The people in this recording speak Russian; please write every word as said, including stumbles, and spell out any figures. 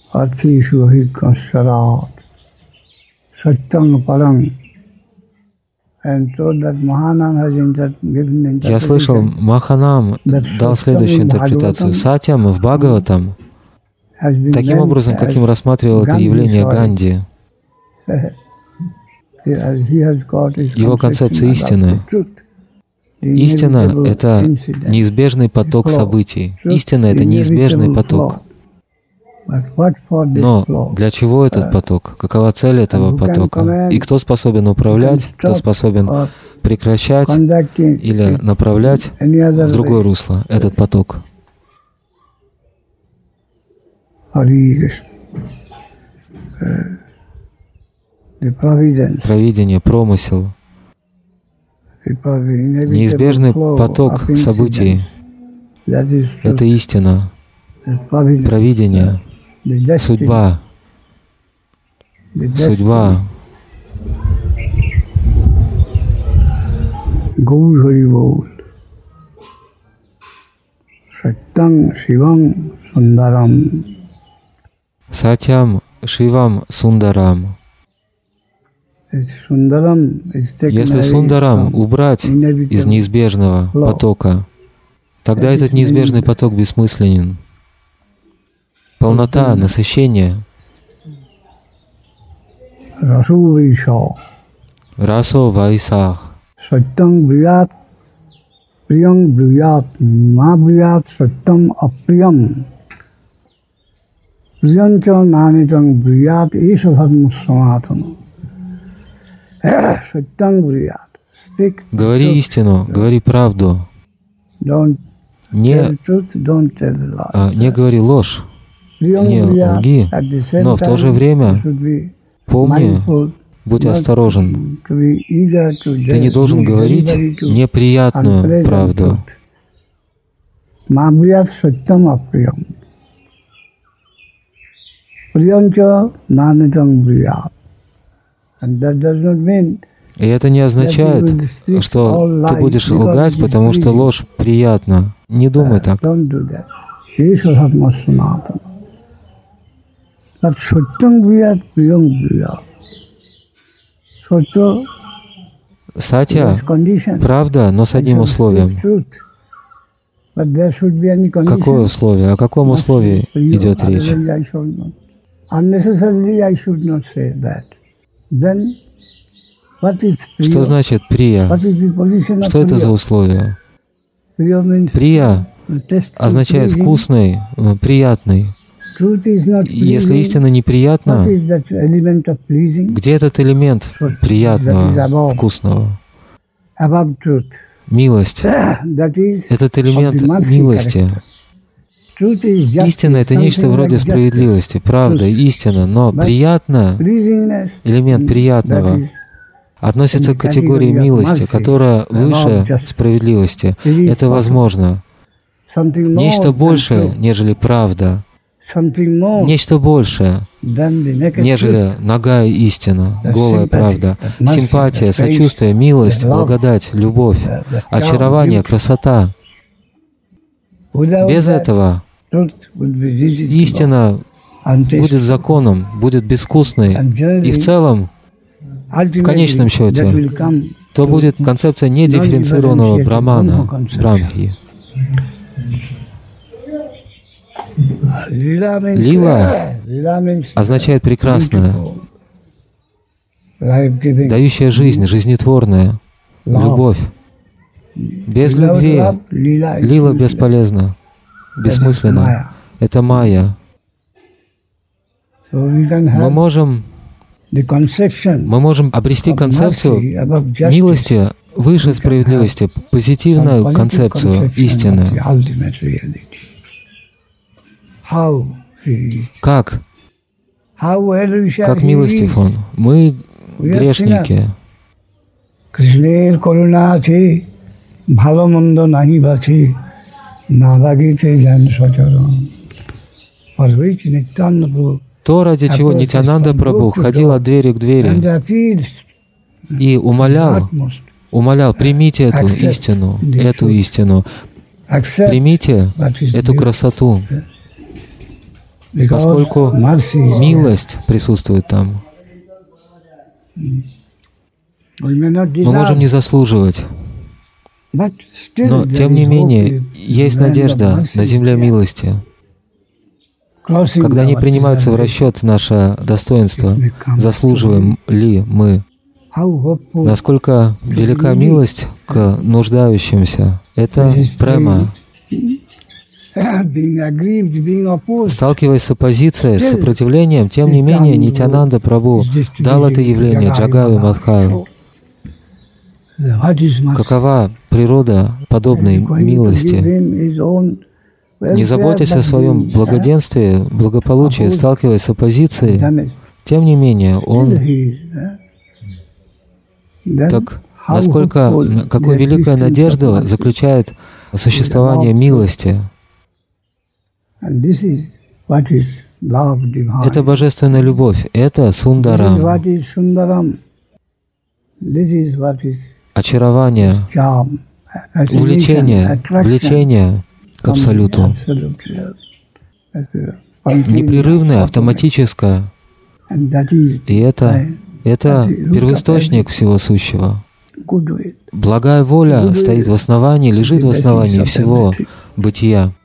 Я слышал, Маханам дал следующую интерпретацию. Сатьям в Бхагаватам, таким образом, каким рассматривал это явление Ганди, его концепция истины. Истина — это неизбежный поток событий. Истина — это неизбежный поток. Но для чего этот поток? Какова цель этого потока? И кто способен управлять, кто способен прекращать или направлять в другое русло этот поток? Провидение, промысел, неизбежный поток событий — это истина, провидение, судьба, судьба. Сатьям Шивам Сундарам. Если Сундарам убрать из неизбежного потока, тогда этот неизбежный поток бессмысленен. Полнота, насыщение. Расо Вайсах. Саттам брият, приям брият, ма брият, саттам априям. Приянча нанитам брият, иша дхарма санатана. Саттам брият. Говори истину, говори правду. Не, а, не говори ложь, не лги, но в то же время помни, будь осторожен. Ты не должен говорить неприятную правду. И это не означает, что ты будешь лгать, потому что ложь приятна. Не думай так. Сатья — правда, но с одним условием. Какое условие? О каком условии идет речь? Что значит прия? Что это за условие? Прия означает вкусный, приятный. Если истина неприятна, где этот элемент приятного, вкусного? Милость. Этот элемент милости. Истина — это нечто вроде справедливости, правда, истина, но приятно, элемент приятного, относится к категории милости, которая выше справедливости. Это возможно. Нечто большее, нежели правда. Нечто большее, нежели нагая истина, голая правда. Симпатия, сочувствие, милость, благодать, любовь, очарование, красота. Без этого истина будет законом, будет безвкусной. И в целом, в конечном счете, то будет концепция недифференцированного брамана, брамхи. Лила означает прекрасное, дающая жизнь, жизнетворная, любовь. Без любви лила бесполезна, бессмысленна. Это майя. Мы можем, мы можем обрести концепцию милости выше справедливости, позитивную концепцию истины. Как? Как милостив Он? Мы грешники. То, ради чего Нитьянанда Прабху ходил от двери к двери и умолял, умолял, примите эту истину, эту истину, примите эту красоту. поскольку милость присутствует там. Мы можем не заслуживать, но тем не менее есть надежда на земле милости. Когда не принимаются в расчет наше достоинство, заслуживаем ли мы, насколько велика милость к нуждающимся, это према. Сталкиваясь с оппозицией, с сопротивлением, тем не менее Нитьянанда Прабху дал это явление Джагаю Мадхаю. Какова природа подобной милости? Не заботясь о своем благоденствии, благополучии, сталкиваясь с оппозицией, тем не менее, он... Так насколько, какой великая надежда заключает существование милости? Это божественная любовь, это Сундарам, очарование, увлечение, влечение к Абсолюту, непрерывное, автоматическое, и это, это первоисточник всего сущего. Благая воля стоит в основании, лежит в основании всего бытия.